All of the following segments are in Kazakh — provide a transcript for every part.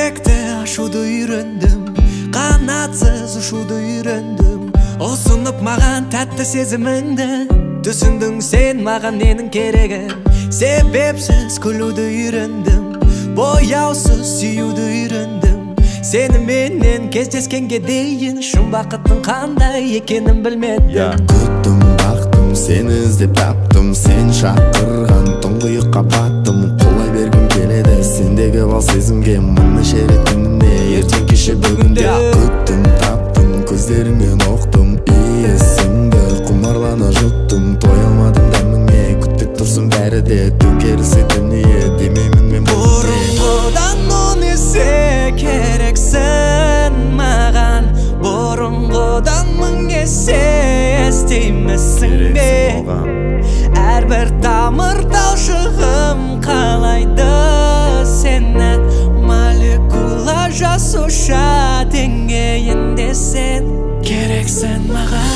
Жүректі ашуды үйрендім, қанатсыз ұшуды үйрендім. Осынып маған тәтті сезіміңді, түсіндің сен маған ненің керегін. Себепсіз күлуді үйрендім, бояусыз сүюді үйрендім. Сені менен кездескенге дейін шын бақыттың қандай екенін білмедім. Күттім, бақтым, сені іздеп таптым, сен шақырған тұңғиыққа баттым. Қолай бергім келеді сендегі бал сезімге, бірнеше рет күніне, ертең кеше бүгінде. Күттім, таптым, көздеріңнен оқтым, иесіңді құмарлана жұттым. Тоя алмадым дәміңе, күттік тұрсын бәрі де төңкерілсе дүние, демеймін мен бұрынғыдан он есе керексің маған, бұрынғыдан мың есе естеймісің бе? Әрбір тамыр талшығым қалайды сені, молекула жасуша деңгейінде сен керексің маған.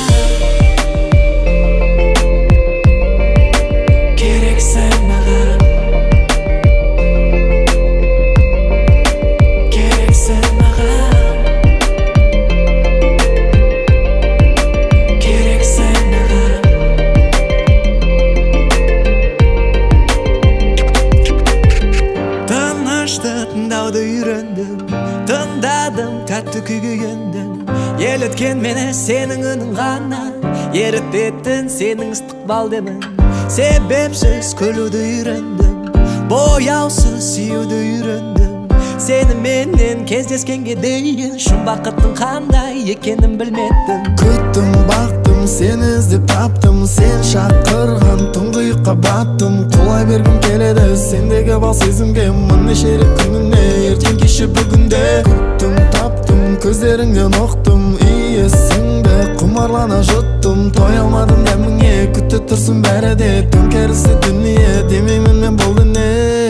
Тыңдауды үйрендім, тыңдадым, тәтті күйге ендім. Еліткен мені сенің үнің ғана, ерітетін сенің ыстық балдемін. Себепсіз күлуді үйрендім, бояусыз сүюді үйрендім. Сені менен кездескенге дейін шын бақыттың қандай екенін білмедім. Күттім, бақтым, сені іздеп таптым, сен шақырған тұңғиыққа баттым. Қолай бергім келеді сендегі бал сезімге, бірнеше рет күніне, ертең кеше бүгінде. Күттім, таптым, көздеріңнен оқтым, иесіңді құмарлана жұттым. Тоя алмадым дәміңе, күтіп тұрсын бәрі де төңкерілсе дүние, демеймін мен бұл дүние.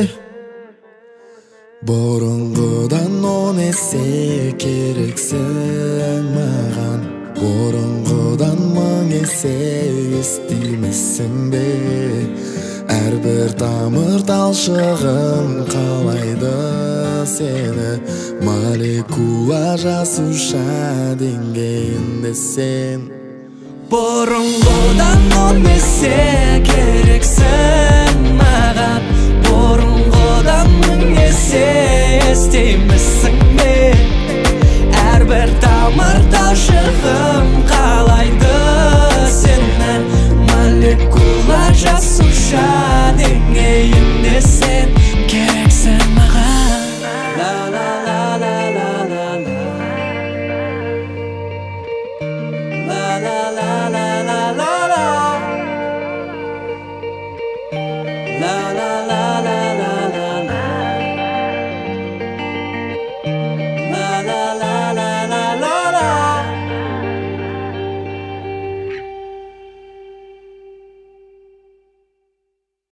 Бұрынғыдан он есе керексің маған, бұрынғыдан мың есе естимісің бе? Әрбір тамыр талшығым қалайды сені, молекула жасуша деңгейінде сен. Бұрынғыдан он есе керексің маған, бұрынғыдан мың есе естеймісің